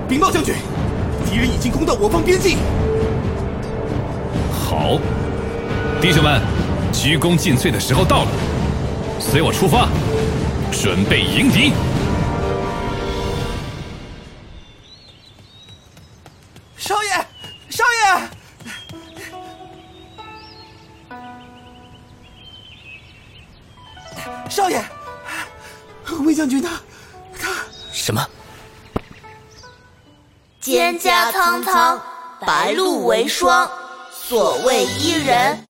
禀报将军，敌人已经攻到我方边境。 好，弟兄们，鞠躬尽瘁的时候到了，随我出发，准备迎敌。 少爷，少爷！少爷，魏将军他什么？ 蒹葭苍苍，白露为霜。所谓伊人，